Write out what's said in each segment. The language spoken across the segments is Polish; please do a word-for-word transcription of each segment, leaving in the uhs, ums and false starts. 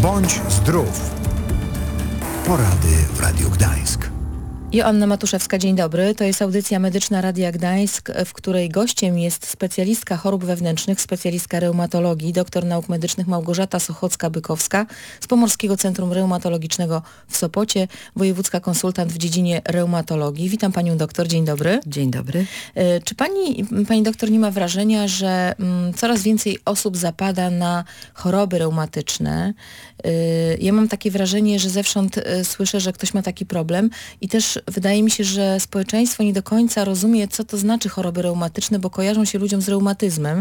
Bądź zdrów. Porady w Radiu Gdańsk. Joanna Matuszewska, dzień dobry. To jest audycja medyczna Radia Gdańsk, w której gościem jest specjalistka chorób wewnętrznych, specjalistka reumatologii, doktor nauk medycznych Małgorzata Sochocka-Bykowska z Pomorskiego Centrum Reumatologicznego w Sopocie, wojewódzka konsultant w dziedzinie reumatologii. Witam panią doktor, dzień dobry. Dzień dobry. Czy pani, pani doktor nie ma wrażenia, że mm, coraz więcej osób zapada na choroby reumatyczne? Ja mam takie wrażenie, że zewsząd słyszę, że ktoś ma taki problem i też wydaje mi się, że społeczeństwo nie do końca rozumie, co to znaczy choroby reumatyczne, bo kojarzą się ludziom z reumatyzmem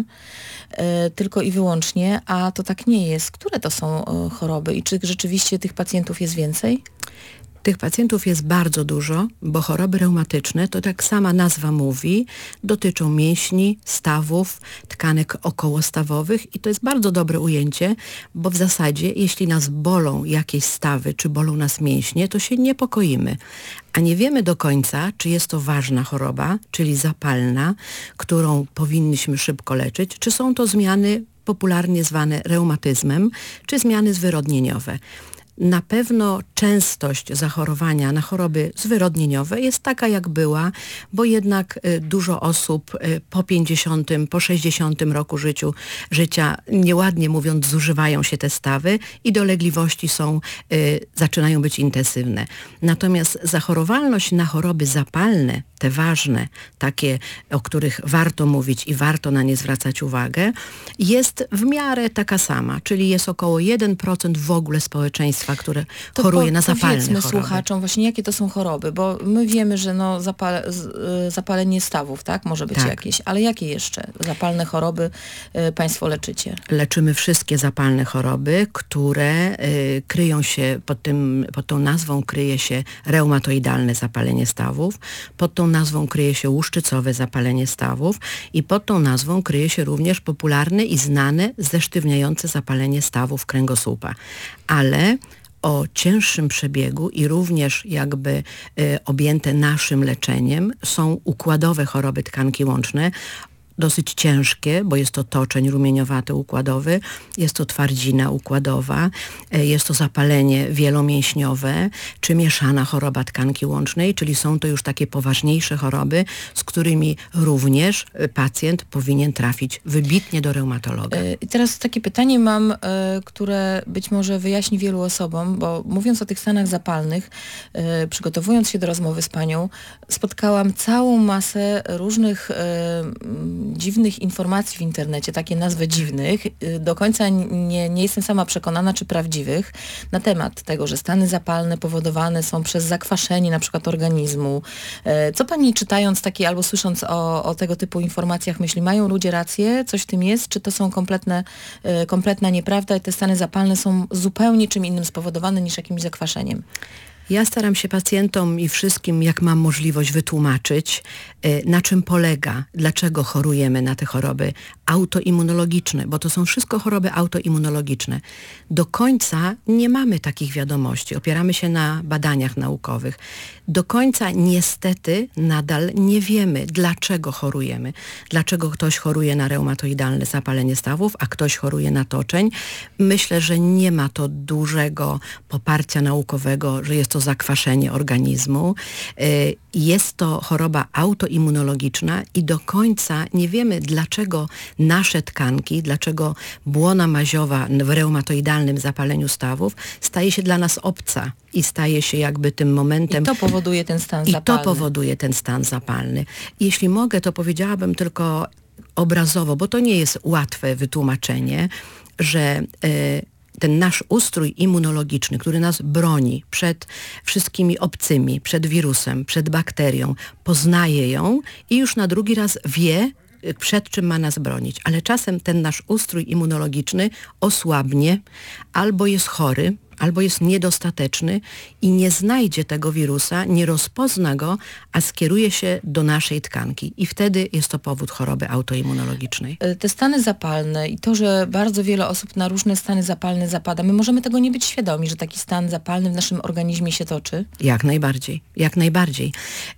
e, tylko i wyłącznie, a to tak nie jest. Które to są e, choroby i czy rzeczywiście tych pacjentów jest więcej? Tych pacjentów jest bardzo dużo, bo choroby reumatyczne, to tak sama nazwa mówi, dotyczą mięśni, stawów, tkanek okołostawowych i to jest bardzo dobre ujęcie, bo w zasadzie jeśli nas bolą jakieś stawy, czy bolą nas mięśnie, to się niepokoimy. A nie wiemy do końca, czy jest to ważna choroba, czyli zapalna, którą powinniśmy szybko leczyć, czy są to zmiany popularnie zwane reumatyzmem, czy zmiany zwyrodnieniowe. Na pewno częstość zachorowania na choroby zwyrodnieniowe jest taka, jak była, bo jednak y, dużo osób y, po pięćdziesiątym, po sześćdziesiątym roku życiu, życia, nieładnie mówiąc, zużywają się te stawy i dolegliwości są, y, zaczynają być intensywne. Natomiast zachorowalność na choroby zapalne, te ważne, takie, o których warto mówić i warto na nie zwracać uwagę, jest w miarę taka sama, czyli jest około jeden procent w ogóle społeczeństwa, które to choruje po, na zapalne powiedzmy choroby. Słuchaczom właśnie, jakie to są choroby, bo my wiemy, że no zapale, z, zapalenie stawów, tak, może być tak. jakieś, ale jakie jeszcze zapalne choroby y, państwo leczycie? Leczymy wszystkie zapalne choroby, które y, kryją się, pod, tym, pod tą nazwą kryje się reumatoidalne zapalenie stawów, pod tą nazwą kryje się łuszczycowe zapalenie stawów i pod tą nazwą kryje się również popularne i znane zesztywniające zapalenie stawów kręgosłupa. Ale o cięższym przebiegu i również jakby y, objęte naszym leczeniem są układowe choroby tkanki łączne, dosyć ciężkie, bo jest to toczeń rumieniowaty układowy, jest to twardzina układowa, jest to zapalenie wielomięśniowe, czy mieszana choroba tkanki łącznej, czyli są to już takie poważniejsze choroby, z którymi również pacjent powinien trafić wybitnie do reumatologa. I teraz takie pytanie mam, które być może wyjaśni wielu osobom, bo mówiąc o tych stanach zapalnych, przygotowując się do rozmowy z panią, spotkałam całą masę różnych dziwnych informacji w internecie, takie nazwy dziwnych, do końca nie, nie jestem sama przekonana, czy prawdziwych, na temat tego, że stany zapalne powodowane są przez zakwaszenie na przykład organizmu. Co pani czytając takie albo słysząc o, o tego typu informacjach myśli, mają ludzie rację, coś w tym jest, czy to są kompletne, kompletna nieprawda i te stany zapalne są zupełnie czym innym spowodowane niż jakimś zakwaszeniem? Ja staram się pacjentom i wszystkim, jak mam możliwość, wytłumaczyć, na czym polega, dlaczego chorujemy na te choroby autoimmunologiczne, bo to są wszystko choroby autoimmunologiczne. Do końca nie mamy takich wiadomości, opieramy się na badaniach naukowych. Do końca niestety nadal nie wiemy, dlaczego chorujemy. Dlaczego ktoś choruje na reumatoidalne zapalenie stawów, a ktoś choruje na toczeń. Myślę, że nie ma to dużego poparcia naukowego, że jest to zakwaszenie organizmu. Jest to choroba autoimmunologiczna i do końca nie wiemy, dlaczego nasze tkanki, dlaczego błona maziowa w reumatoidalnym zapaleniu stawów staje się dla nas obca i staje się jakby tym momentem... I to powoduje ten stan I zapalny. to powoduje ten stan zapalny. Jeśli mogę, to powiedziałabym tylko obrazowo, bo to nie jest łatwe wytłumaczenie, że... Yy, ten nasz ustrój immunologiczny, który nas broni przed wszystkimi obcymi, przed wirusem, przed bakterią, poznaje ją i już na drugi raz wie, przed czym ma nas bronić. Ale czasem ten nasz ustrój immunologiczny osłabnie albo jest chory, albo jest niedostateczny i nie znajdzie tego wirusa, nie rozpozna go, a skieruje się do naszej tkanki. I wtedy jest to powód choroby autoimmunologicznej. Te stany zapalne i to, że bardzo wiele osób na różne stany zapalne zapada, my możemy tego nie być świadomi, że taki stan zapalny w naszym organizmie się toczy? Jak najbardziej, jak najbardziej.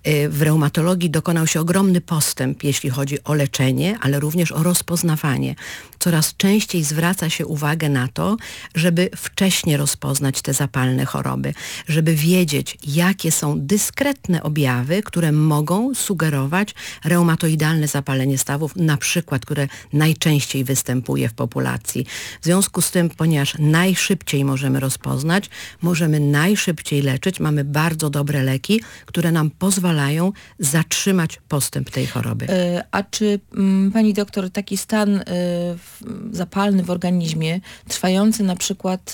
W reumatologii dokonał się ogromny postęp, jeśli chodzi o leczenie, ale również o rozpoznawanie. Coraz częściej zwraca się uwagę na to, żeby wcześnie rozpoznać te zapalne choroby, żeby wiedzieć, jakie są dyskretne objawy, które mogą sugerować reumatoidalne zapalenie stawów, na przykład, które najczęściej występuje w populacji. W związku z tym, ponieważ najszybciej możemy rozpoznać, możemy najszybciej leczyć, mamy bardzo dobre leki, które nam pozwalają zatrzymać postęp tej choroby. A czy m, pani doktor, taki stan y, zapalny w organizmie, trwający na przykład,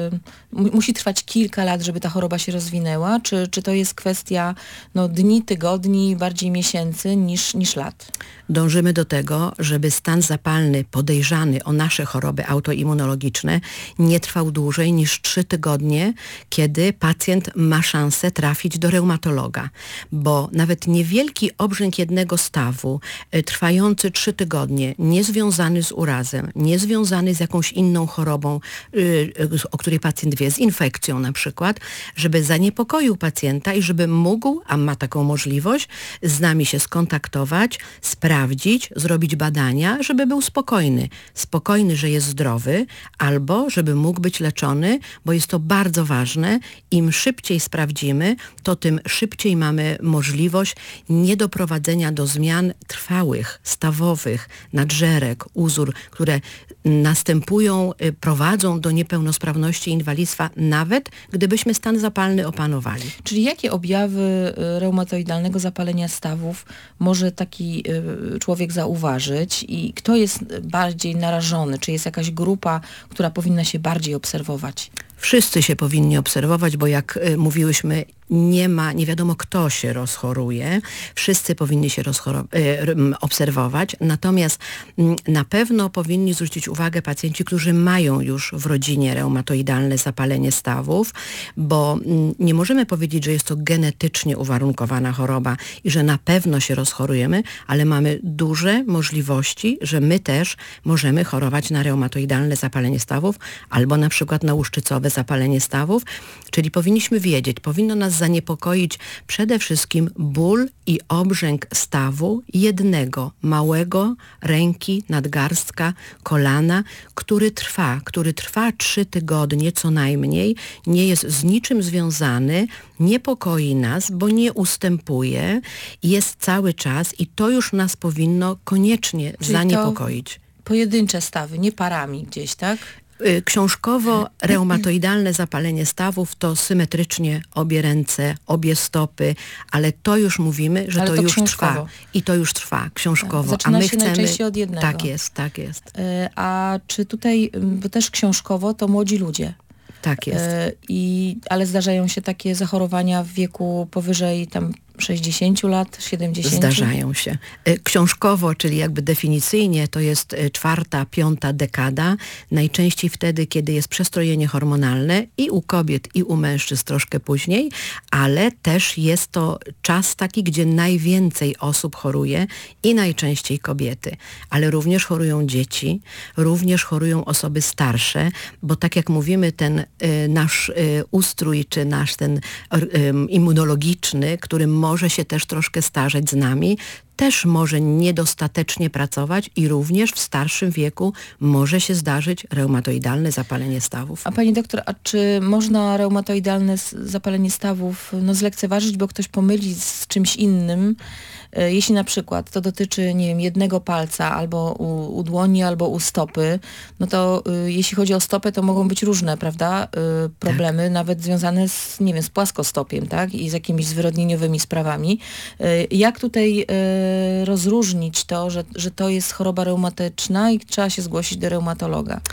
y, musi trwać kilka lat, żeby ta choroba się rozwinęła? Czy, czy to jest kwestia no, dni, tygodni, bardziej miesięcy niż, niż lat? Dążymy do tego, żeby stan zapalny podejrzany o nasze choroby autoimmunologiczne nie trwał dłużej niż trzy tygodnie, kiedy pacjent ma szansę trafić do reumatologa, bo nawet niewielki obrzęk jednego stawu, y, trwający trzy tygodnie, niezwiązany z urazem, niezwiązany z jakąś inną chorobą, y, y, o której pacjent wie, z infekcją na przykład, żeby zaniepokoił pacjenta i żeby mógł, a ma taką możliwość, z nami się skontaktować, sprawdzić, zrobić badania, żeby był spokojny. Spokojny, że jest zdrowy, albo żeby mógł być leczony, bo jest to bardzo ważne. Im szybciej sprawdzimy, to tym szybciej mamy możliwość niedoprowadzenia do zmian trwałych, stawowych, nadżerek, uzór, które następują, prowadzą do niepełnosprawności i inwalidztwa, nawet gdybyśmy stan zapalny opanowali. Czyli jakie objawy y, reumatoidalnego zapalenia stawów może taki y, człowiek zauważyć i kto jest bardziej narażony? Czy jest jakaś grupa, która powinna się bardziej obserwować? Wszyscy się powinni obserwować, bo jak y, mówiłyśmy, nie ma, nie wiadomo kto się rozchoruje. Wszyscy powinni się rozchoro- y, obserwować. Natomiast y, na pewno powinni zwrócić uwagę pacjenci, którzy mają już w rodzinie reumatoidalne zapalenie stawów, bo y, nie możemy powiedzieć, że jest to genetycznie uwarunkowana choroba i że na pewno się rozchorujemy, ale mamy duże możliwości, że my też możemy chorować na reumatoidalne zapalenie stawów albo na przykład na łuszczycowe zapalenie stawów, czyli powinniśmy wiedzieć, powinno nas zaniepokoić przede wszystkim ból i obrzęk stawu jednego, małego, ręki, nadgarstka, kolana, który trwa, który trwa trzy tygodnie co najmniej, nie jest z niczym związany, niepokoi nas, bo nie ustępuje, jest cały czas i to już nas powinno koniecznie Czyli zaniepokoić. Pojedyncze stawy, nie parami gdzieś, tak? Książkowo reumatoidalne zapalenie stawów to symetrycznie obie ręce, obie stopy, ale to już mówimy, że Ale to, to już książkowo. trwa. I to już trwa książkowo. Zaczyna a my się chcemy... najczęściej od jednego. Tak jest, tak jest. Y, a czy tutaj, bo też książkowo, to młodzi ludzie? Tak jest. Y, i, ale zdarzają się takie zachorowania w wieku powyżej tam sześćdziesięciu lat, siedemdziesięciu? Zdarzają się. Książkowo, czyli jakby definicyjnie, to jest czwarta, piąta dekada. Najczęściej wtedy, kiedy jest przestrojenie hormonalne i u kobiet, i u mężczyzn troszkę później, ale też jest to czas taki, gdzie najwięcej osób choruje i najczęściej kobiety. Ale również chorują dzieci, również chorują osoby starsze, bo tak jak mówimy, ten y, nasz y, ustrój, czy nasz ten y, immunologiczny, który może się też troszkę starzeć z nami, też może niedostatecznie pracować i również w starszym wieku może się zdarzyć reumatoidalne zapalenie stawów. A pani doktor, a czy można reumatoidalne s- zapalenie stawów no, zlekceważyć, bo ktoś pomyli z czymś innym? E, Jeśli na przykład to dotyczy, nie wiem, jednego palca albo u, u dłoni, albo u stopy, no to y, jeśli chodzi o stopę, to mogą być różne, prawda, y, problemy, tak. Nawet związane z, nie wiem, z płaskostopiem, tak, i z jakimiś zwyrodnieniowymi sprawami. Y, jak tutaj y, rozróżnić to, że, że to jest choroba reumatyczna i trzeba się zgłosić do reumatologa?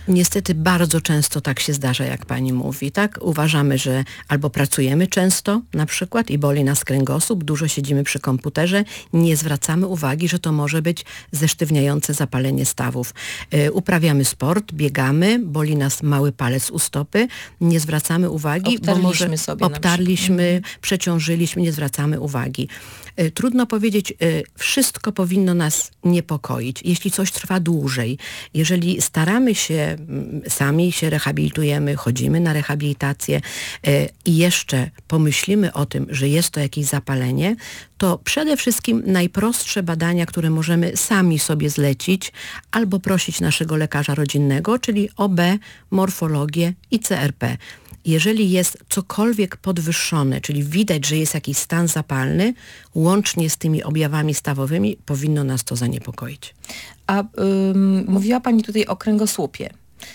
Niestety bardzo często tak się zdarza, jak pani mówi, tak? Uważamy, że albo pracujemy często na przykład i boli nas kręgosłup, dużo siedzimy przy komputerze, nie zwracamy uwagi, że to może być zesztywniające zapalenie stawów. Yy, uprawiamy sport, biegamy, boli nas mały palec u stopy, nie zwracamy uwagi, bo może sobie obtarliśmy, przeciążyliśmy, nie zwracamy uwagi. Yy, trudno powiedzieć, yy, wszystko powinno nas niepokoić. Jeśli coś trwa dłużej, jeżeli staramy się, sami się rehabilitujemy, chodzimy na rehabilitację yy, i jeszcze pomyślimy o tym, że jest to jakieś zapalenie, to przede wszystkim najprostsze badania, które możemy sami sobie zlecić albo prosić naszego lekarza rodzinnego, czyli O B, morfologię i C R P. Jeżeli jest cokolwiek podwyższone, czyli widać, że jest jakiś stan zapalny, łącznie z tymi objawami stawowymi, powinno nas to zaniepokoić. A ym, mówiła pani tutaj o kręgosłupie,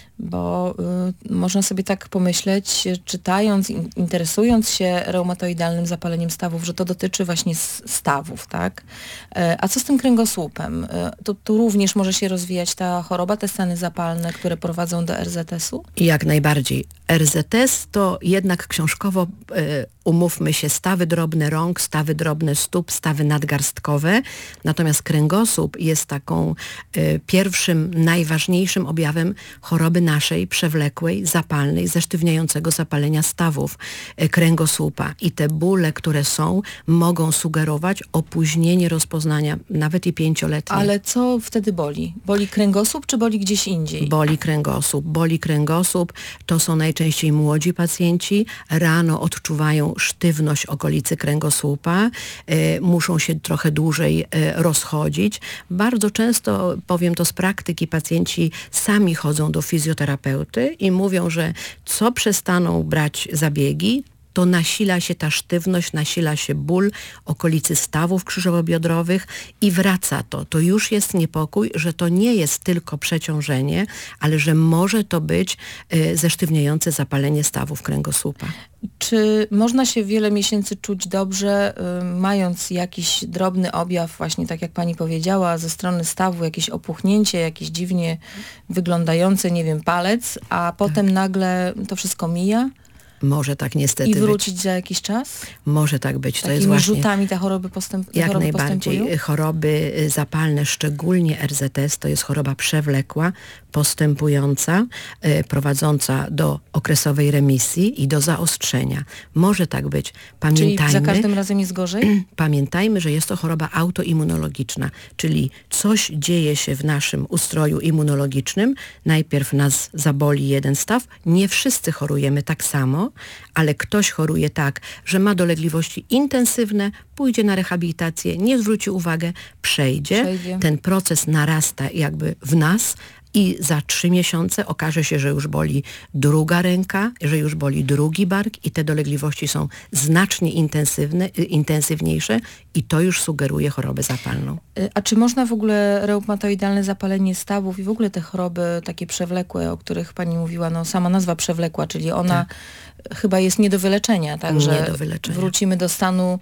bo y, można sobie tak pomyśleć, czytając, in, interesując się reumatoidalnym zapaleniem stawów, że to dotyczy właśnie s- stawów, tak? E, a co z tym kręgosłupem? E, to tu również może się rozwijać ta choroba, te stany zapalne, które prowadzą do R Z S-u? Jak najbardziej. R Z S to jednak książkowo, y, umówmy się, stawy drobne rąk, stawy drobne stóp, stawy nadgarstkowe, natomiast kręgosłup jest taką y, pierwszym, najważniejszym objawem choroby naszej przewlekłej, zapalnej, zesztywniającego zapalenia stawów y, kręgosłupa. I te bóle, które są, mogą sugerować opóźnienie rozpoznania, nawet i pięcioletnie. Ale co wtedy boli? Boli kręgosłup, czy boli gdzieś indziej? Boli kręgosłup. Boli kręgosłup. To są najczęściej młodzi pacjenci. Rano odczuwają sztywność okolicy kręgosłupa. Y, muszą się trochę dłużej y, rozchodzić. Bardzo często, powiem to z praktyki, pacjenci sami chodzą do fizjoterapeuty i mówią, że co przestaną brać zabiegi, to nasila się ta sztywność, nasila się ból okolicy stawów krzyżowo-biodrowych i wraca to. To już jest niepokój, że to nie jest tylko przeciążenie, ale że może to być y, zesztywniające zapalenie stawów kręgosłupa. Czy można się wiele miesięcy czuć dobrze, y, mając jakiś drobny objaw, właśnie tak jak pani powiedziała, ze strony stawu, jakieś opuchnięcie, jakieś dziwnie wyglądające, nie wiem, palec, a potem tak. nagle to wszystko mija? Może tak niestety I wrócić być. za jakiś czas? Może tak być. To Takimi jest właśnie rzutami te choroby, postęp, te jak choroby najbardziej. postępują? Choroby zapalne, szczególnie R Z S, to jest choroba przewlekła, postępująca, y, prowadząca do okresowej remisji i do zaostrzenia. Może tak być. Pamiętajmy, Czyli za każdym razem jest gorzej? Pamiętajmy, że jest to choroba autoimmunologiczna, czyli coś dzieje się w naszym ustroju immunologicznym. Najpierw nas zaboli jeden staw. Nie wszyscy chorujemy tak samo, ale ktoś choruje tak, że ma dolegliwości intensywne, pójdzie na rehabilitację, nie zwróci uwagę, przejdzie. Przejdzie. Ten proces narasta jakby w nas i za trzy miesiące okaże się, że już boli druga ręka, że już boli drugi bark i te dolegliwości są znacznie intensywne, intensywniejsze i to już sugeruje chorobę zapalną. A czy można w ogóle reumatoidalne zapalenie stawów i w ogóle te choroby takie przewlekłe, o których pani mówiła, no sama nazwa przewlekła, czyli ona tak. chyba jest nie do wyleczenia, tak? Nie że do wyleczenia. Wrócimy do stanu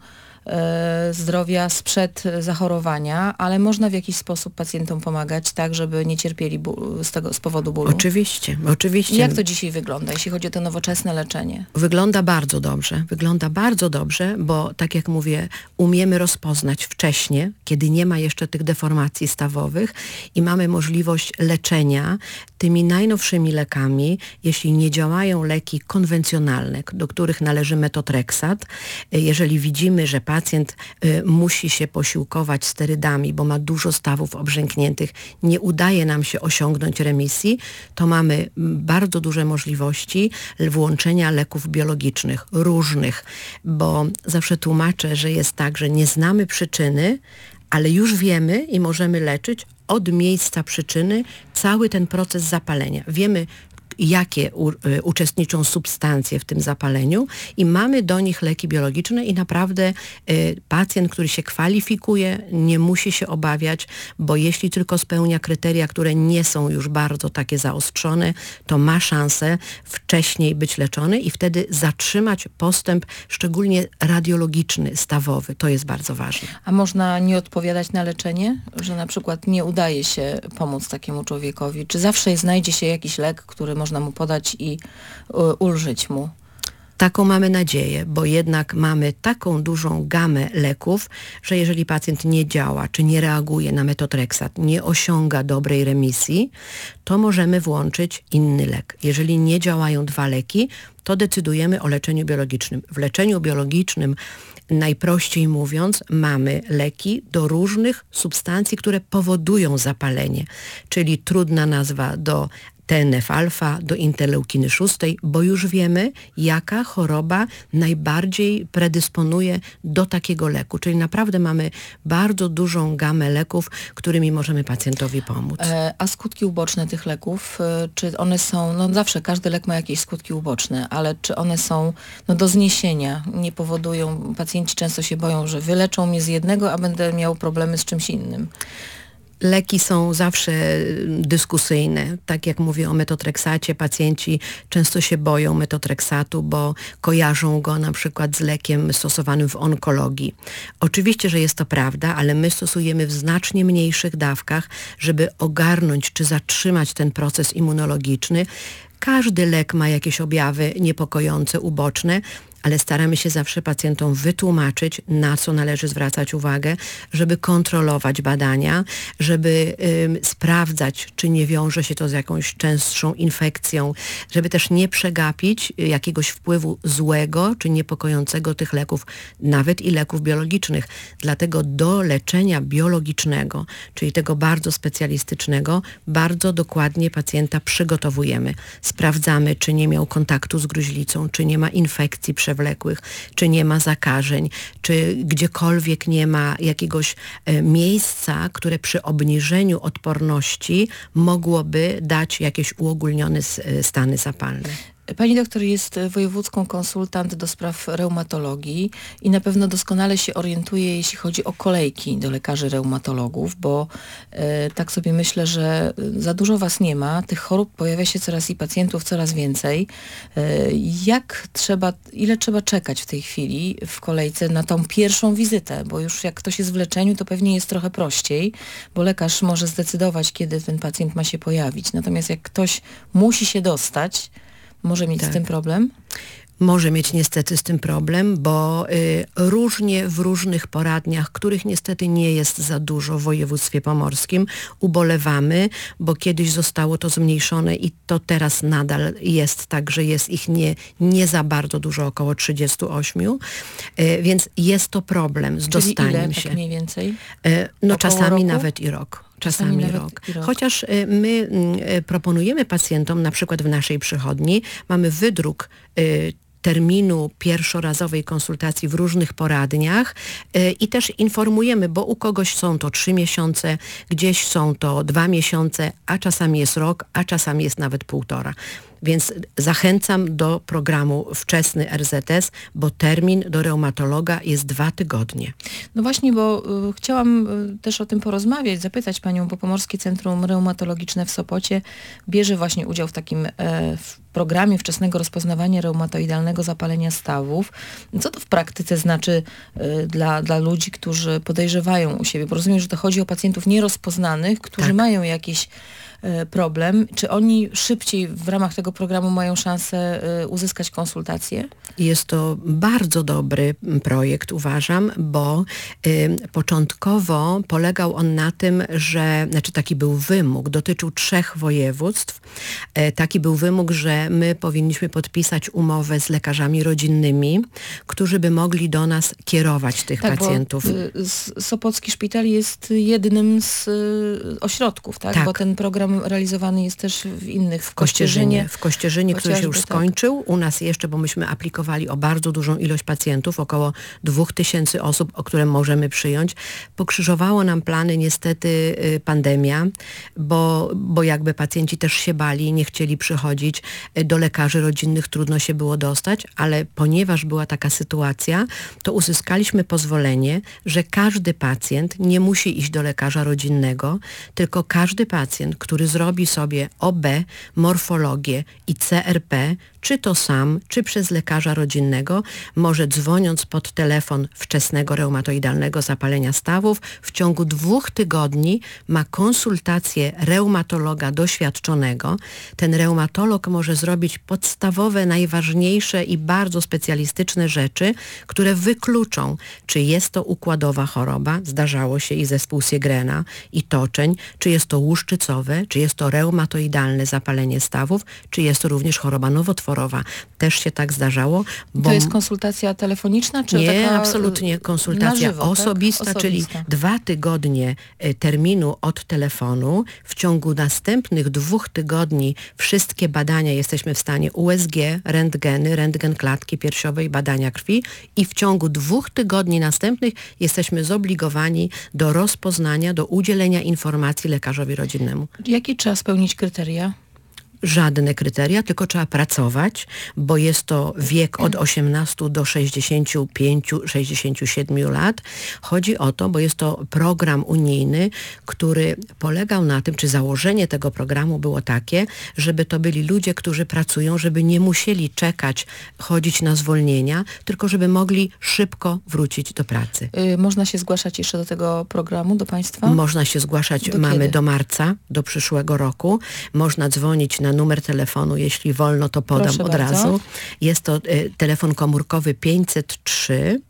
e, zdrowia sprzed zachorowania, ale można w jakiś sposób pacjentom pomagać, tak, żeby nie cierpieli ból, z, tego, z powodu bólu. Oczywiście, oczywiście. I jak to dzisiaj wygląda, jeśli chodzi o to nowoczesne leczenie? Wygląda bardzo dobrze. Wygląda bardzo dobrze, bo tak jak mówię, umiemy rozpoznać wcześnie, kiedy nie ma jeszcze tych deformacji stawowych i mamy możliwość leczenia tymi najnowszymi lekami, jeśli nie działają leki konwencjonalne, do których należy metotreksat. Jeżeli widzimy, że pacjent y, musi się posiłkować sterydami, bo ma dużo stawów obrzękniętych, nie udaje nam się osiągnąć remisji, to mamy bardzo duże możliwości włączenia leków biologicznych, różnych, bo zawsze tłumaczę, że jest tak, że nie znamy przyczyny, ale już wiemy i możemy leczyć od miejsca przyczyny cały ten proces zapalenia. Wiemy, jakie u, y, uczestniczą substancje w tym zapaleniu i mamy do nich leki biologiczne i naprawdę y, pacjent, który się kwalifikuje, nie musi się obawiać, bo jeśli tylko spełnia kryteria, które nie są już bardzo takie zaostrzone, to ma szansę wcześniej być leczony i wtedy zatrzymać postęp, szczególnie radiologiczny, stawowy. To jest bardzo ważne. A można nie odpowiadać na leczenie? Że na przykład nie udaje się pomóc takiemu człowiekowi? Czy zawsze znajdzie się jakiś lek, który można mu podać i y, ulżyć mu? Taką mamy nadzieję, bo jednak mamy taką dużą gamę leków, że jeżeli pacjent nie działa, czy nie reaguje na metotreksat, nie osiąga dobrej remisji, to możemy włączyć inny lek. Jeżeli nie działają dwa leki, to decydujemy o leczeniu biologicznym. W leczeniu biologicznym, najprościej mówiąc, mamy leki do różnych substancji, które powodują zapalenie, czyli trudna nazwa do T N F alfa, do interleukiny szóstej, bo już wiemy, jaka choroba najbardziej predysponuje do takiego leku. Czyli naprawdę mamy bardzo dużą gamę leków, którymi możemy pacjentowi pomóc. E, a skutki uboczne tych leków, e, czy one są, no zawsze każdy lek ma jakieś skutki uboczne, ale czy one są no, do zniesienia, nie powodują, pacjenci często się boją, że wyleczą mnie z jednego, a będę miał problemy z czymś innym. Leki są zawsze dyskusyjne. Tak jak mówię o metotreksacie, pacjenci często się boją metotreksatu, bo kojarzą go na przykład z lekiem stosowanym w onkologii. Oczywiście, że jest to prawda, ale my stosujemy w znacznie mniejszych dawkach, żeby ogarnąć czy zatrzymać ten proces immunologiczny. Każdy lek ma jakieś objawy niepokojące, uboczne, ale staramy się zawsze pacjentom wytłumaczyć, na co należy zwracać uwagę, żeby kontrolować badania, żeby ym, sprawdzać, czy nie wiąże się to z jakąś częstszą infekcją, żeby też nie przegapić jakiegoś wpływu złego czy niepokojącego tych leków, nawet i leków biologicznych. Dlatego do leczenia biologicznego, czyli tego bardzo specjalistycznego, bardzo dokładnie pacjenta przygotowujemy. Sprawdzamy, czy nie miał kontaktu z gruźlicą, czy nie ma infekcji przewlekłych, czy nie ma zakażeń, czy gdziekolwiek nie ma jakiegoś e, miejsca, które przy obniżeniu odporności mogłoby dać jakieś uogólnione s- stany zapalne. Pani doktor jest wojewódzką konsultant do spraw reumatologii i na pewno doskonale się orientuje, jeśli chodzi o kolejki do lekarzy reumatologów, bo e, tak sobie myślę, że za dużo was nie ma, tych chorób pojawia się coraz i pacjentów coraz więcej. E, jak trzeba, ile trzeba czekać w tej chwili w kolejce na tą pierwszą wizytę, bo już jak ktoś jest w leczeniu, to pewnie jest trochę prościej, bo lekarz może zdecydować, kiedy ten pacjent ma się pojawić. Natomiast jak ktoś musi się dostać, może mieć Tak. z tym problem? Może mieć niestety z tym problem, bo y, różnie w różnych poradniach, których niestety nie jest za dużo w województwie pomorskim, ubolewamy, bo kiedyś zostało to zmniejszone i to teraz nadal jest tak, że jest ich nie, nie za bardzo dużo, około trzydzieści osiem, y, więc jest to problem z Czyli dostaniem ile, się. tak mniej więcej? Y, no Około czasami roku? nawet i rok. Czasami, Czasami nawet rok. i rok. Chociaż y, my y, proponujemy pacjentom, na przykład w naszej przychodni, mamy wydruk y, terminu pierwszorazowej konsultacji w różnych poradniach y, i też informujemy, bo u kogoś są to trzy miesiące, gdzieś są to dwa miesiące, a czasami jest rok, a czasami jest nawet półtora. Więc zachęcam do programu Wczesny R Z S, bo termin do reumatologa jest dwa tygodnie. No właśnie, bo y, chciałam y, też o tym porozmawiać, zapytać panią, bo Pomorskie Centrum Reumatologiczne w Sopocie bierze właśnie udział w takim e, w programie wczesnego rozpoznawania reumatoidalnego zapalenia stawów. Co to w praktyce znaczy y, dla, dla ludzi, którzy podejrzewają u siebie? Bo rozumiem, że to chodzi o pacjentów nierozpoznanych, którzy Tak. mają jakiś problem. Czy oni szybciej w ramach tego programu mają szansę y, uzyskać konsultację? Jest to bardzo dobry projekt, uważam, bo y, początkowo polegał on na tym, że, znaczy taki był wymóg, dotyczył trzech województw. E, taki był wymóg, że my powinniśmy podpisać umowę z lekarzami rodzinnymi, którzy by mogli do nas kierować tych tak, pacjentów. Bo, y, s- Sopocki Szpital jest jednym z y, ośrodków, tak? Tak. Bo ten program realizowany jest też w innych, w Kościerzynie, Kościerzynie, w Kościerzynie, który się już Chociażby skończył. U nas jeszcze, bo myśmy aplikowali o bardzo dużą ilość pacjentów, około dwóch tysięcy osób, o które możemy przyjąć. Pokrzyżowało nam plany niestety y, pandemia, bo, bo jakby pacjenci też się bali, nie chcieli przychodzić. Y, do lekarzy rodzinnych trudno się było dostać, ale ponieważ była taka sytuacja, to uzyskaliśmy pozwolenie, że każdy pacjent nie musi iść do lekarza rodzinnego, tylko każdy pacjent, który zrobi sobie O B, morfologię i C R P, czy to sam, czy przez lekarza rodzinnego, może dzwoniąc pod telefon wczesnego reumatoidalnego zapalenia stawów, w ciągu dwóch tygodni ma konsultację reumatologa doświadczonego. Ten reumatolog może zrobić podstawowe, najważniejsze i bardzo specjalistyczne rzeczy, które wykluczą, czy jest to układowa choroba, zdarzało się i zespół Siegrena, i toczeń, czy jest to łuszczycowe, czy jest to reumatoidalne zapalenie stawów, czy jest to również choroba nowotworowa. Też się tak zdarzało. Bo To jest konsultacja telefoniczna, czy nie, taka absolutnie konsultacja na żywo, osobista, tak? czyli Osobista. dwa tygodnie y, terminu od telefonu. W ciągu następnych dwóch tygodni wszystkie badania jesteśmy w stanie U S G, rentgeny, rentgen klatki piersiowej, badania krwi i w ciągu dwóch tygodni następnych jesteśmy zobligowani do rozpoznania, do udzielenia informacji lekarzowi rodzinnemu. Jaki trzeba spełnić kryteria? Żadne kryteria, tylko trzeba pracować, bo jest to wiek od osiemnastu do sześćdziesięciu pięciu sześćdziesięciu siedmiu lat. Chodzi o to, bo jest to program unijny, który polegał na tym, czy założenie tego programu było takie, żeby to byli ludzie, którzy pracują, żeby nie musieli czekać, chodzić na zwolnienia, tylko żeby mogli szybko wrócić do pracy. Y, można się zgłaszać jeszcze do tego programu, do państwa? Można się zgłaszać, Do mamy kiedy? do marca, do przyszłego roku. Można dzwonić na numer telefonu, jeśli wolno, to podam Proszę od bardzo. razu. Jest to y, telefon komórkowy pięćset trzy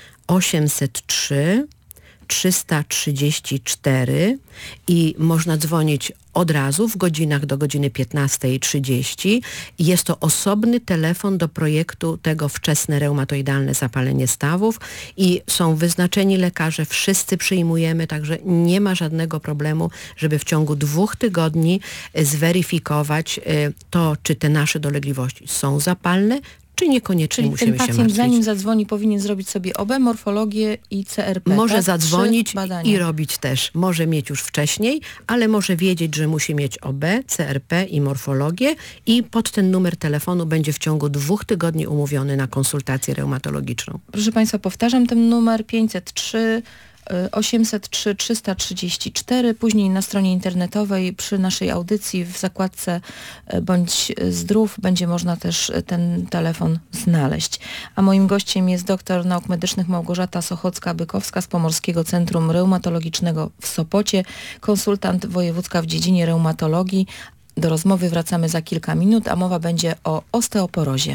osiemset trzy trzysta trzydzieści cztery i można dzwonić od razu w godzinach do godziny piętnastej trzydzieści. Jest to osobny telefon do projektu tego wczesne reumatoidalne zapalenie stawów i są wyznaczeni lekarze, wszyscy przyjmujemy, także nie ma żadnego problemu, żeby w ciągu dwóch tygodni y, zweryfikować y, to, czy te nasze dolegliwości są zapalne, czy niekoniecznie Czyli musimy ten się pacjent, martwić. zanim zadzwoni, powinien zrobić sobie O B, morfologię i C R P. Może tak? zadzwonić Trzy badania. i robić też. Może mieć już wcześniej, ale może wiedzieć, że musi mieć O B, C R P i morfologię i pod ten numer telefonu będzie w ciągu dwóch tygodni umówiony na konsultację reumatologiczną. Proszę państwa, powtarzam ten numer pięćset trzy osiemset trzy trzysta trzydzieści cztery, później na stronie internetowej przy naszej audycji w zakładce e, Bądź Zdrów będzie można też ten telefon znaleźć. A moim gościem jest doktor nauk medycznych Małgorzata Sochocka-Bykowska z Pomorskiego Centrum Reumatologicznego w Sopocie, konsultant wojewódzka w dziedzinie reumatologii. Do rozmowy wracamy za kilka minut, a mowa będzie o osteoporozie.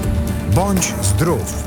Bądź zdrów.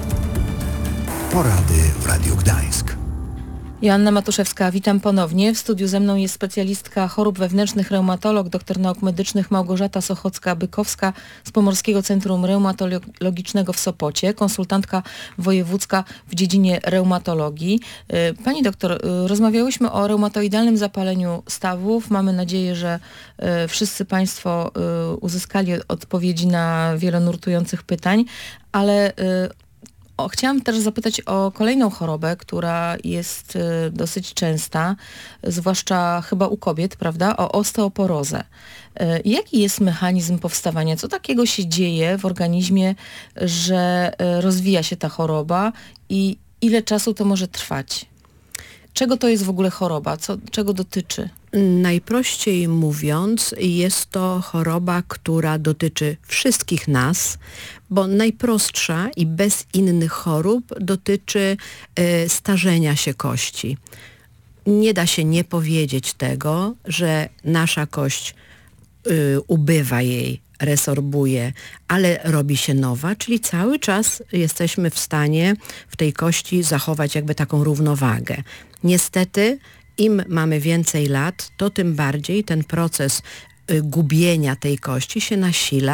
Porady w Radiu Gdańsk. Joanna Matuszewska, witam ponownie. W studiu ze mną jest specjalistka chorób wewnętrznych, reumatolog, doktor nauk medycznych Małgorzata Sochocka-Bykowska z Pomorskiego Centrum Reumatologicznego w Sopocie, konsultantka wojewódzka w dziedzinie reumatologii. Pani doktor, rozmawiałyśmy o reumatoidalnym zapaleniu stawów. Mamy nadzieję, że wszyscy państwo uzyskali odpowiedzi na wiele nurtujących pytań, ale O, chciałam też zapytać o kolejną chorobę, która jest y, dosyć częsta, zwłaszcza chyba u kobiet, prawda? O osteoporozę. Y, jaki jest mechanizm powstawania? Co takiego się dzieje w organizmie, że y, rozwija się ta choroba i ile czasu to może trwać? Czego to jest w ogóle choroba? Co, czego dotyczy? Najprościej mówiąc, jest to choroba, która dotyczy wszystkich nas, bo najprostsza i bez innych chorób dotyczy y, starzenia się kości. Nie da się nie powiedzieć tego, że nasza kość y, ubywa jej, resorbuje, ale robi się nowa, czyli cały czas jesteśmy w stanie w tej kości zachować jakby taką równowagę. Niestety, im mamy więcej lat, to tym bardziej ten proces y, gubienia tej kości się nasila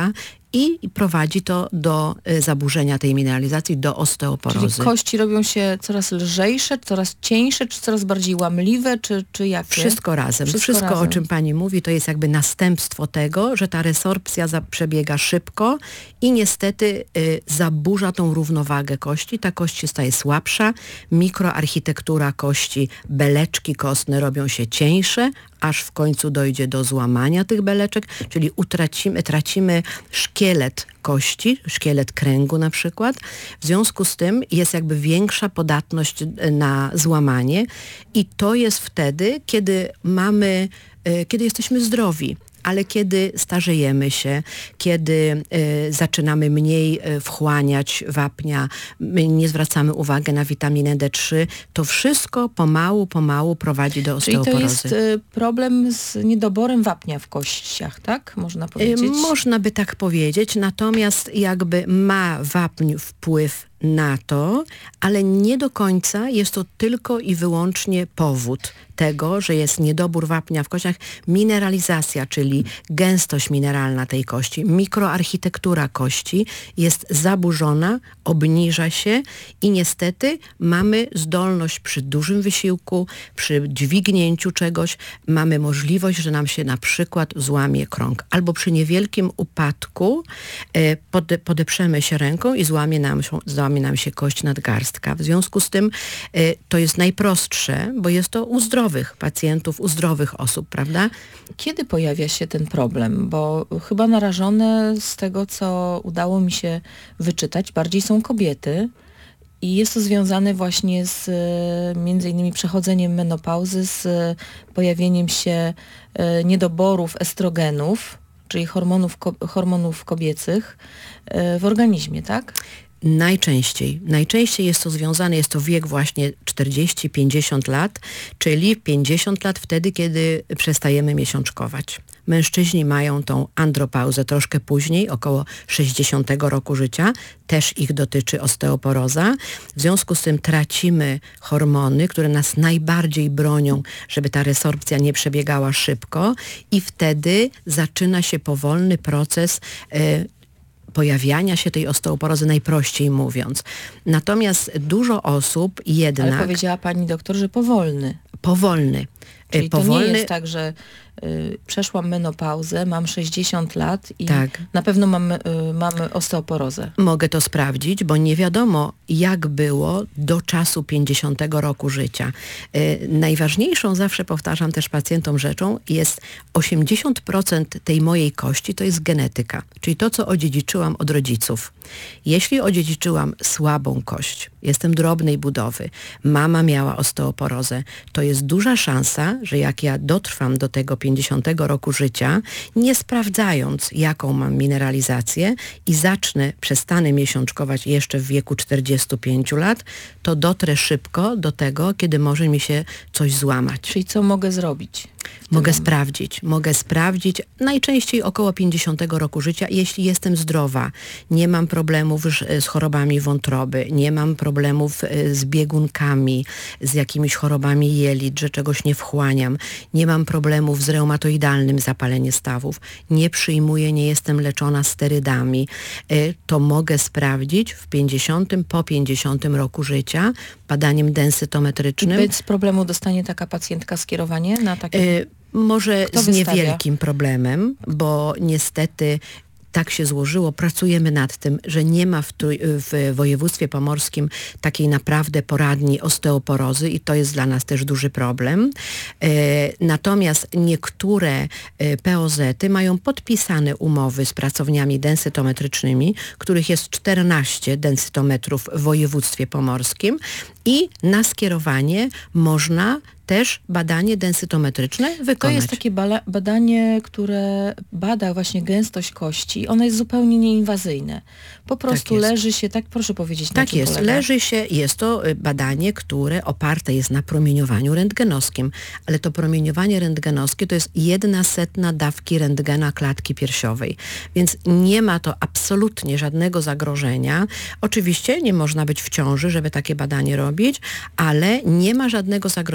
i prowadzi to do y, zaburzenia tej mineralizacji, do osteoporozy. Czyli kości robią się coraz lżejsze, coraz cieńsze, czy coraz bardziej łamliwe, czy, czy jakie? Wszystko razem. Wszystko, Wszystko razem. o czym pani mówi, to jest jakby następstwo tego, że ta resorpcja za, przebiega szybko i niestety y, zaburza tą równowagę kości. Ta kość się staje słabsza, mikroarchitektura kości, beleczki kostne robią się cieńsze, aż w końcu dojdzie do złamania tych beleczek, czyli utracimy, tracimy szkielet kości, szkielet kręgu na przykład. W związku z tym jest jakby większa podatność na złamanie i to jest wtedy, kiedy mamy, kiedy jesteśmy zdrowi. Ale kiedy starzejemy się, kiedy y, zaczynamy mniej y, wchłaniać wapnia, my nie zwracamy uwagi na witaminę D trzy, to wszystko pomału, pomału prowadzi do Czyli osteoporozy. to jest y, problem z niedoborem wapnia w kościach, tak? Można powiedzieć? Y, można by tak powiedzieć, natomiast jakby ma wapń wpływ na to, ale nie do końca jest to tylko i wyłącznie powód tego, że jest niedobór wapnia w kościach, mineralizacja, czyli gęstość mineralna tej kości, mikroarchitektura kości jest zaburzona, obniża się i niestety mamy zdolność przy dużym wysiłku, przy dźwignięciu czegoś, mamy możliwość, że nam się na przykład złamie krąg, albo przy niewielkim upadku e, pode, podeprzemy się ręką i złamie nam, złamie nam się kość nadgarstka. W związku z tym e, to jest najprostsze, bo jest to u zdrowych pacjentów, u zdrowych osób, prawda? Kiedy pojawia się ten problem? Bo chyba narażone z tego, co udało mi się wyczytać, bardziej są kobiety i jest to związane właśnie z między innymi przechodzeniem menopauzy, z pojawieniem się niedoborów estrogenów, czyli hormonów, hormonów kobiecych w organizmie, tak? Najczęściej. Najczęściej jest to związane, jest to wiek właśnie czterdzieści pięćdziesiąt lat, czyli pięćdziesiąt lat wtedy, kiedy przestajemy miesiączkować. Mężczyźni mają tą andropauzę troszkę później, około sześćdziesiątego roku życia. Też ich dotyczy osteoporoza. W związku z tym tracimy hormony, które nas najbardziej bronią, żeby ta resorpcja nie przebiegała szybko i wtedy zaczyna się powolny proces y, pojawiania się tej osteoporozy, najprościej mówiąc. Natomiast dużo osób jednak... Ale powiedziała pani doktor, że powolny. Powolny. Czyli powolny, to nie jest tak, że y, przeszłam menopauzę, mam sześćdziesiąt lat i tak. na pewno mam, y, mamy osteoporozę. Mogę to sprawdzić, bo nie wiadomo, jak było do czasu pięćdziesiątego roku życia. Y, najważniejszą, zawsze powtarzam też pacjentom rzeczą, jest osiemdziesiąt procent tej mojej kości to jest genetyka, czyli to, co odziedziczyłam od rodziców. Jeśli odziedziczyłam słabą kość, jestem drobnej budowy, mama miała osteoporozę, to jest duża szansa, że jak ja dotrwam do tego pięćdziesiątego roku życia, nie sprawdzając, jaką mam mineralizację i zacznę, przestanę miesiączkować jeszcze w wieku czterdziestu pięciu lat, to dotrę szybko do tego, kiedy może mi się coś złamać. Czyli co mogę zrobić? Mogę sprawdzić, mogę sprawdzić najczęściej około pięćdziesiątego roku życia, jeśli jestem zdrowa, nie mam problemów z chorobami wątroby, nie mam problemów z biegunkami, z jakimiś chorobami jelit, że czegoś nie wchłaniam, nie mam problemów z reumatoidalnym zapaleniem stawów, nie przyjmuję, nie jestem leczona sterydami, to mogę sprawdzić w pięćdziesiątym, po pięćdziesiątym roku życia badaniem densytometrycznym. Bez problemu dostanie taka pacjentka skierowanie na takie... Może Kto z wystawia? niewielkim problemem, bo niestety tak się złożyło, pracujemy nad tym, że nie ma w, trój, w województwie pomorskim takiej naprawdę poradni osteoporozy i to jest dla nas też duży problem. E, natomiast niektóre e, P O Z-y mają podpisane umowy z pracowniami densytometrycznymi, których jest czternaście densytometrów w województwie pomorskim i na skierowanie można też badanie densytometryczne wykonać. To jest takie bala- badanie, które bada właśnie gęstość kości. Ono jest zupełnie nieinwazyjne. Po prostu jest. leży się, tak proszę powiedzieć, na Tak czym jest, polega. leży się, jest to y, badanie, które oparte jest na promieniowaniu rentgenowskim, ale to promieniowanie rentgenowskie to jest jedna setna dawki rentgena klatki piersiowej, więc nie ma to absolutnie żadnego zagrożenia. Oczywiście nie można być w ciąży, żeby takie badanie robić, ale nie ma żadnego zagrożenia.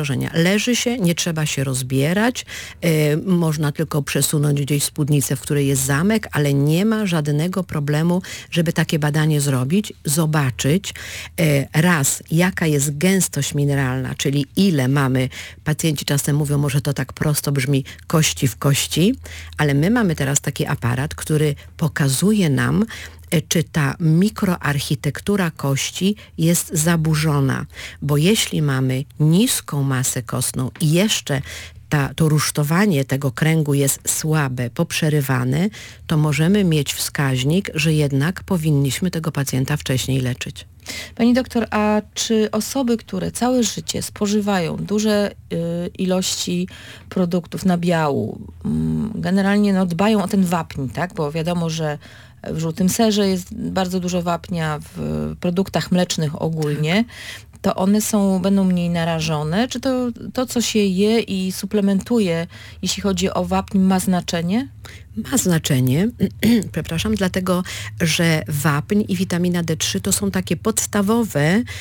leży się, nie trzeba się rozbierać, y, można tylko przesunąć gdzieś spódnicę, w której jest zamek, ale nie ma żadnego problemu, żeby takie badanie zrobić, zobaczyć y, raz, jaka jest gęstość mineralna, czyli ile mamy, pacjenci czasem mówią, może to tak prosto brzmi, kości w kości, ale my mamy teraz taki aparat, który pokazuje nam, czy ta mikroarchitektura kości jest zaburzona. Bo jeśli mamy niską masę kostną i jeszcze ta, to rusztowanie tego kręgu jest słabe, poprzerywane, to możemy mieć wskaźnik, że jednak powinniśmy tego pacjenta wcześniej leczyć. Pani doktor, a czy osoby, które całe życie spożywają duże y, ilości produktów nabiału, y, generalnie no, dbają o ten wapń, tak? Bo wiadomo, że w żółtym serze jest bardzo dużo wapnia, w produktach mlecznych ogólnie, to one są, będą mniej narażone? Czy to, to, co się je i suplementuje, jeśli chodzi o wapń, ma znaczenie? Ma znaczenie, przepraszam, dlatego, że wapń i witamina D trzy to są takie podstawowe y,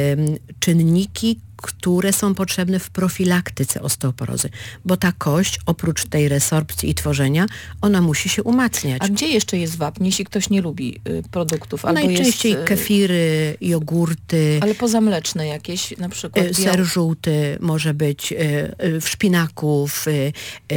czynniki, które są potrzebne w profilaktyce osteoporozy, bo ta kość, oprócz tej resorpcji i tworzenia, ona musi się umacniać. A gdzie jeszcze jest wapń, jeśli ktoś nie lubi y, produktów? Albo najczęściej jest, y, kefiry, jogurty. Ale pozamleczne jakieś, na przykład y, Ser żółty może być y, y, w szpinaku, w, y,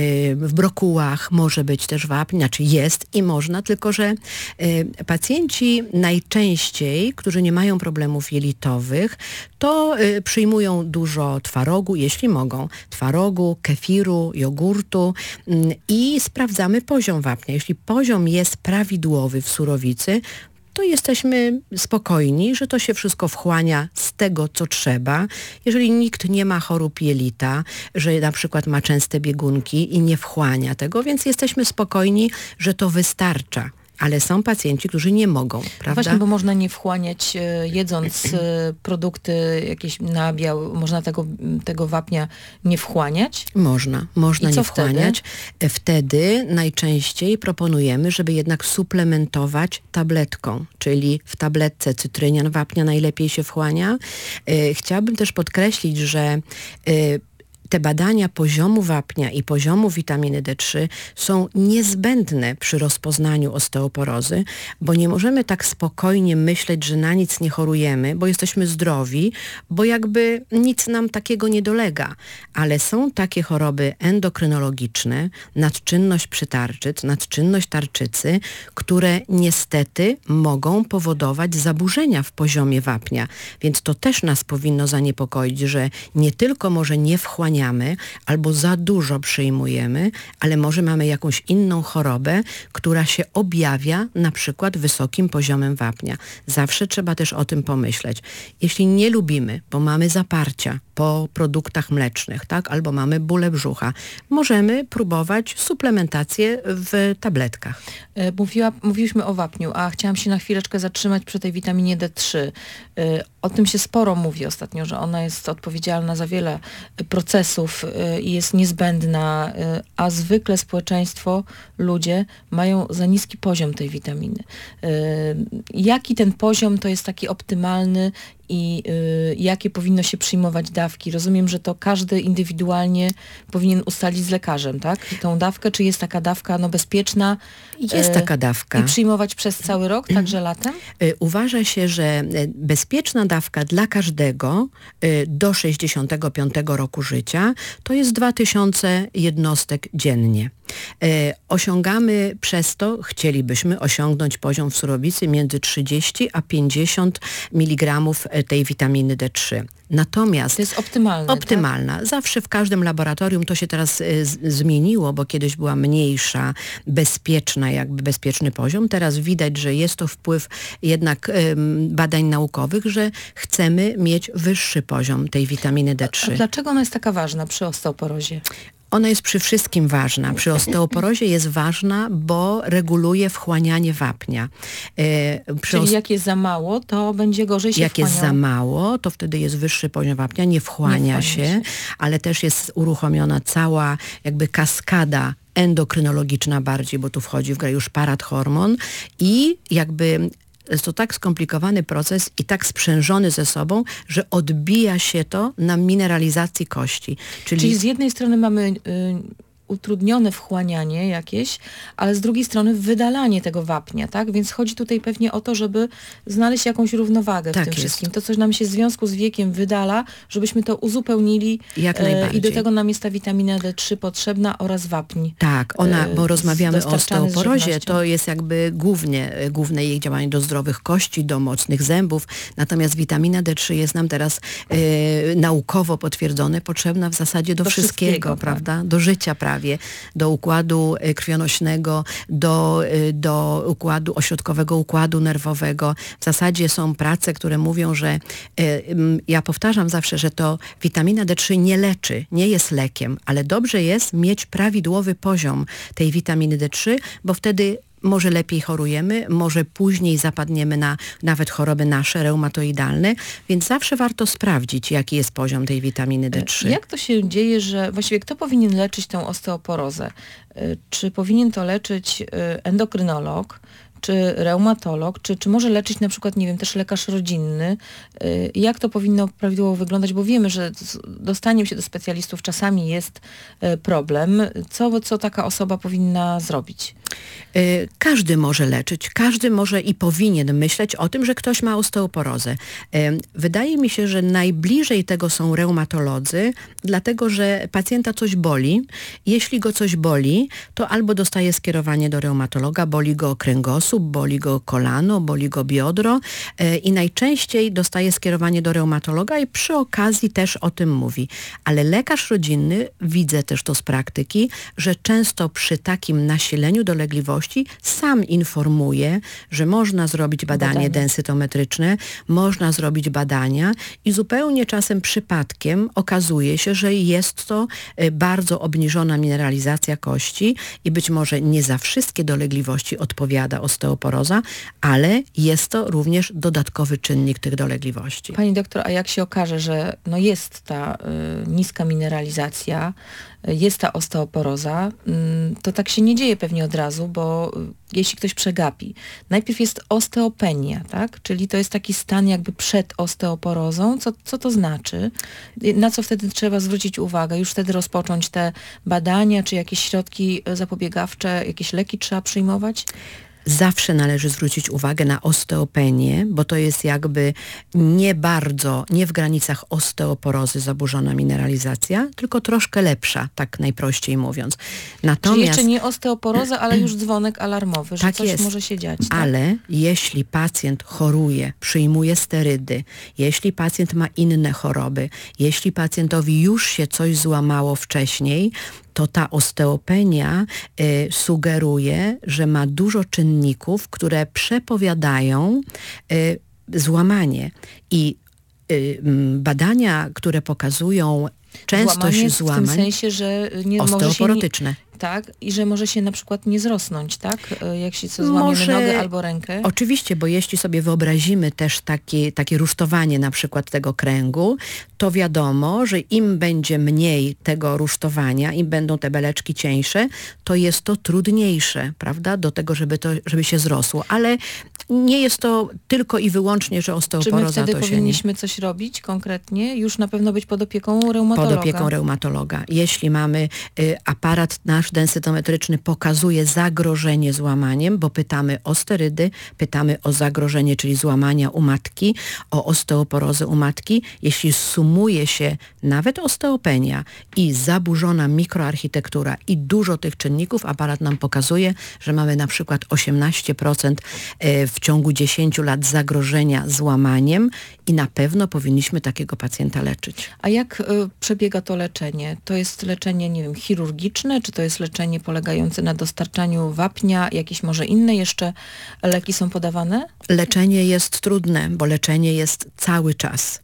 w brokułach może być też wapń, znaczy jest i można, tylko że y, pacjenci najczęściej, którzy nie mają problemów jelitowych, to y, przyjmują dużo twarogu, jeśli mogą, twarogu, kefiru, jogurtu y, i sprawdzamy poziom wapnia. Jeśli poziom jest prawidłowy w surowicy, to jesteśmy spokojni, że to się wszystko wchłania z tego, co trzeba. Jeżeli nikt nie ma chorób jelita, że na przykład ma częste biegunki i nie wchłania tego, więc jesteśmy spokojni, że to wystarcza. Ale są pacjenci, którzy nie mogą, prawda? Właśnie, bo można nie wchłaniać, e, jedząc e, produkty, jakieś nabiał, można tego, tego wapnia nie wchłaniać? Można, można I co nie wchłaniać. Wtedy? wtedy najczęściej proponujemy, żeby jednak suplementować tabletką, czyli w tabletce cytrynian wapnia najlepiej się wchłania. E, chciałabym też podkreślić, że e, te badania poziomu wapnia i poziomu witaminy D trzy są niezbędne przy rozpoznaniu osteoporozy, bo nie możemy tak spokojnie myśleć, że na nic nie chorujemy, bo jesteśmy zdrowi, bo jakby nic nam takiego nie dolega. Ale są takie choroby endokrynologiczne, nadczynność przytarczyc, nadczynność tarczycy, które niestety mogą powodować zaburzenia w poziomie wapnia. Więc to też nas powinno zaniepokoić, że nie tylko może nie wchłaniamy, albo za dużo przyjmujemy, ale może mamy jakąś inną chorobę, która się objawia na przykład wysokim poziomem wapnia. Zawsze trzeba też o tym pomyśleć. Jeśli nie lubimy, bo mamy zaparcia po produktach mlecznych, tak, albo mamy bóle brzucha, możemy próbować suplementację w tabletkach. Mówiła, mówiliśmy o wapniu, a chciałam się na chwileczkę zatrzymać przy tej witaminie D trzy. O tym się sporo mówi ostatnio, że ona jest odpowiedzialna za wiele procesów i jest niezbędna, a zwykle społeczeństwo, ludzie mają za niski poziom tej witaminy. Jaki ten poziom to jest taki optymalny i y, jakie powinno się przyjmować dawki? Rozumiem, że to każdy indywidualnie powinien ustalić z lekarzem, tak? Tą dawkę, czy jest taka dawka no, bezpieczna? Jest y, taka dawka. I przyjmować przez cały rok, także latem? Y, uważa się, że bezpieczna dawka dla każdego y, do sześćdziesiątego piątego roku życia to jest dwa tysiące jednostek dziennie. Y, osiągamy przez to, chcielibyśmy osiągnąć poziom w surowicy między trzydzieści a pięćdziesiąt miligramów tej witaminy D trzy. Natomiast to jest optymalne, optymalna. Tak? Zawsze w każdym laboratorium to się teraz y, z, zmieniło, bo kiedyś była mniejsza, bezpieczna, jakby bezpieczny poziom. Teraz widać, że jest to wpływ jednak y, badań naukowych, że chcemy mieć wyższy poziom tej witaminy D trzy. A, a dlaczego ona jest taka ważna przy osteoporozie? Ona jest przy wszystkim ważna. Przy osteoporozie jest ważna, bo reguluje wchłanianie wapnia. Yy, Czyli jak jest za mało, to będzie gorzej się Jak wchłaniał. jest za mało, to wtedy jest wyższy poziom wapnia, nie wchłania, nie wchłania się, się, ale też jest uruchomiona cała jakby kaskada endokrynologiczna bardziej, bo tu wchodzi w grę już parathormon i jakby jest to tak skomplikowany proces i tak sprzężony ze sobą, że odbija się to na mineralizacji kości. Czyli, Czyli z jednej strony mamy y, utrudnione wchłanianie jakieś, ale z drugiej strony wydalanie tego wapnia, tak? Więc chodzi tutaj pewnie o to, żeby znaleźć jakąś równowagę Tak w tym jest. wszystkim. To, co nam się w związku z wiekiem wydala, żebyśmy to uzupełnili. Jak e, najbardziej. I do tego nam jest ta witamina D trzy potrzebna oraz wapń. Tak, ona, e, bo rozmawiamy o dostarczany z osteoporozie, żywnością. to jest jakby głównie, główne jej działanie do zdrowych kości, do mocnych zębów, natomiast witamina D trzy jest nam teraz e, naukowo potwierdzone, potrzebna w zasadzie do, Do wszystkiego, wszystkiego, prawda? Do życia prawie, do układu e, krwionośnego, do, e, do układu ośrodkowego, układu nerwowego. W zasadzie są prace, które mówią, że e, m, ja powtarzam zawsze, że to witamina D trzy nie leczy, nie jest lekiem, ale dobrze jest mieć prawidłowy poziom tej witaminy D trzy, bo wtedy może lepiej chorujemy, może później zapadniemy na nawet choroby nasze, reumatoidalne, więc zawsze warto sprawdzić, jaki jest poziom tej witaminy D trzy. Jak to się dzieje, że właściwie kto powinien leczyć tę osteoporozę? Y, Czy powinien to leczyć y, endokrynolog, czy reumatolog, czy, czy może leczyć na przykład, nie wiem, też lekarz rodzinny? Y, Jak to powinno prawidłowo wyglądać? Bo wiemy, że z dostaniem się do specjalistów czasami jest y, problem. Co, co taka osoba powinna zrobić? Y, Każdy może leczyć, każdy może i powinien myśleć o tym, że ktoś ma osteoporozę. Y, Wydaje mi się, że najbliżej tego są reumatolodzy, dlatego że pacjenta coś boli. Jeśli go coś boli, to albo dostaje skierowanie do reumatologa, boli go kręgosłup, boli go kolano, boli go biodro y, i najczęściej dostaje skierowanie do reumatologa i przy okazji też o tym mówi. Ale lekarz rodzinny, widzę też to z praktyki, że często przy takim nasileniu dolegliwości sam informuje, że można zrobić badanie, Badanie. densytometryczne, można zrobić badania i zupełnie czasem przypadkiem okazuje się, że jest to e, bardzo obniżona mineralizacja kości i być może nie za wszystkie dolegliwości odpowiada osteoporoza, ale jest to również dodatkowy czynnik tych dolegliwości. Pani doktor, a jak się okaże, że no jest ta y, niska mineralizacja, y, jest ta osteoporoza, y, to tak się nie dzieje pewnie od razu, bo y, jeśli ktoś przegapi. Najpierw jest osteopenia, tak? Czyli to jest taki stan jakby przed osteoporozą. Co, co to znaczy? Y, Na co wtedy trzeba zwrócić uwagę? Już wtedy rozpocząć te badania, czy jakieś środki y, zapobiegawcze, jakieś leki trzeba przyjmować? Zawsze należy zwrócić uwagę na osteopenię, bo to jest jakby nie bardzo, nie w granicach osteoporozy zaburzona mineralizacja, tylko troszkę lepsza, tak najprościej mówiąc. Natomiast, Czyli jeszcze nie osteoporoza, ale już dzwonek alarmowy, że Tak coś jest. może się dziać. Tak? ale jeśli pacjent choruje, przyjmuje sterydy, jeśli pacjent ma inne choroby, jeśli pacjentowi już się coś złamało wcześniej, to ta osteopenia y, sugeruje, że ma dużo czynników, które przepowiadają y, złamanie. I y, m, badania, które pokazują częstość Złamanie złamań, w tym sensie, że nie może się nie, osteoporotyczne. tak, i że może się na przykład nie zrosnąć, tak? E, Jak się co złamiemy Może- nogę albo rękę. Oczywiście, bo jeśli sobie wyobrazimy też takie, takie rusztowanie na przykład tego kręgu, to wiadomo, że im będzie mniej tego rusztowania, im będą te beleczki cieńsze, to jest to trudniejsze, prawda, do tego, żeby, to, żeby się zrosło. Ale nie jest to tylko i wyłącznie, że Czy my osteoporoza wtedy to się nie... powinniśmy coś robić konkretnie? Już na pewno być pod opieką reumatologa. Pod opieką reumatologa. Jeśli mamy y, aparat nasz densytometryczny pokazuje zagrożenie złamaniem, bo pytamy o sterydy, pytamy o zagrożenie, czyli złamania u matki, o osteoporozę u matki. Jeśli sumuje się nawet osteopenia i zaburzona mikroarchitektura i dużo tych czynników, aparat nam pokazuje, że mamy na przykład osiemnaście procent w ciągu dziesięciu lat zagrożenia złamaniem i na pewno powinniśmy takiego pacjenta leczyć. A jak y, przebiega to leczenie? To jest leczenie, nie wiem, chirurgiczne, czy to jest leczenie polegające na dostarczaniu wapnia, jakieś może inne jeszcze leki są podawane? Leczenie jest trudne, bo leczenie jest cały czas.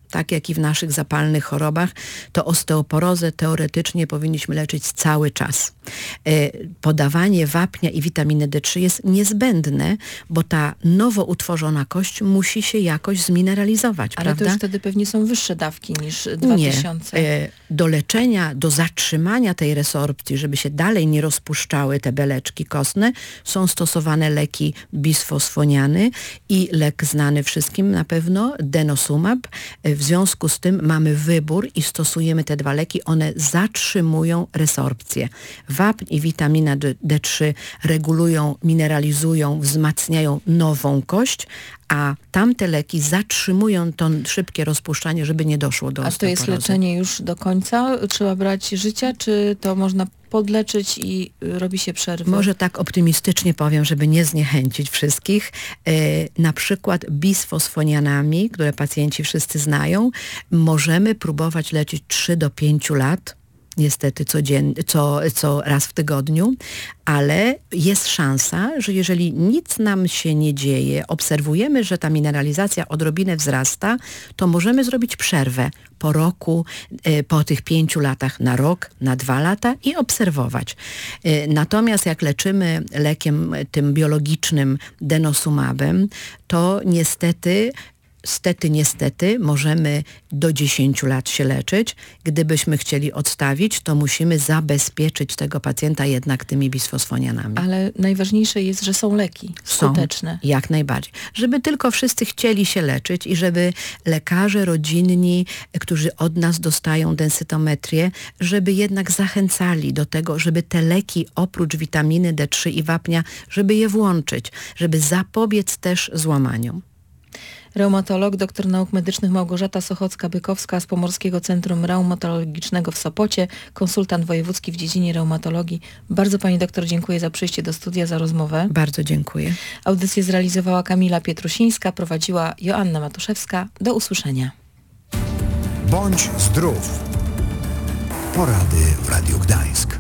tak jak i w naszych zapalnych chorobach, to osteoporozę teoretycznie powinniśmy leczyć cały czas. Podawanie wapnia i witaminy D trzy jest niezbędne, bo ta nowo utworzona kość musi się jakoś zmineralizować, Ale prawda? to już wtedy pewnie są wyższe dawki niż dwa tysiące. Nie. Do leczenia, do zatrzymania tej resorpcji, żeby się dalej nie rozpuszczały te beleczki kostne, są stosowane leki bisfosfoniany i lek znany wszystkim na pewno, denosumab. W związku z tym mamy wybór i stosujemy te dwa leki. One zatrzymują resorpcję. Wapń i witamina D trzy regulują, mineralizują, wzmacniają nową kość, a tamte leki zatrzymują to szybkie rozpuszczanie, żeby nie doszło do A to jest osteoporozy. leczenie już do końca? Trzeba brać życia, czy to można podleczyć i robi się przerwy? Może tak optymistycznie powiem, żeby nie zniechęcić wszystkich. E, na przykład bisfosfonianami, które pacjenci wszyscy znają, możemy próbować leczyć trzy do pięciu lat. Niestety codziennie, co, co raz w tygodniu, ale jest szansa, że jeżeli nic nam się nie dzieje, obserwujemy, że ta mineralizacja odrobinę wzrasta, to możemy zrobić przerwę po roku, po tych pięciu latach na rok, na dwa lata i obserwować. Natomiast jak leczymy lekiem tym biologicznym denosumabem, to niestety Stety, niestety, możemy do dziesięciu lat się leczyć. Gdybyśmy chcieli odstawić, to musimy zabezpieczyć tego pacjenta jednak tymi bisfosfonianami. Ale najważniejsze jest, że są leki skuteczne. Są, jak najbardziej. Żeby tylko wszyscy chcieli się leczyć i żeby lekarze rodzinni, którzy od nas dostają densytometrię, żeby jednak zachęcali do tego, żeby te leki oprócz witaminy D trzy i wapnia, żeby je włączyć, żeby zapobiec też złamaniom. Reumatolog, doktor nauk medycznych Małgorzata Sochocka-Bykowska z Pomorskiego Centrum Reumatologicznego w Sopocie, konsultant wojewódzki w dziedzinie reumatologii. Bardzo pani doktor dziękuję za przyjście do studia, za rozmowę. Bardzo dziękuję. Audycję zrealizowała Kamila Pietrusińska, prowadziła Joanna Matuszewska. Do usłyszenia. Bądź zdrów. Porady w Radiu Gdańsk.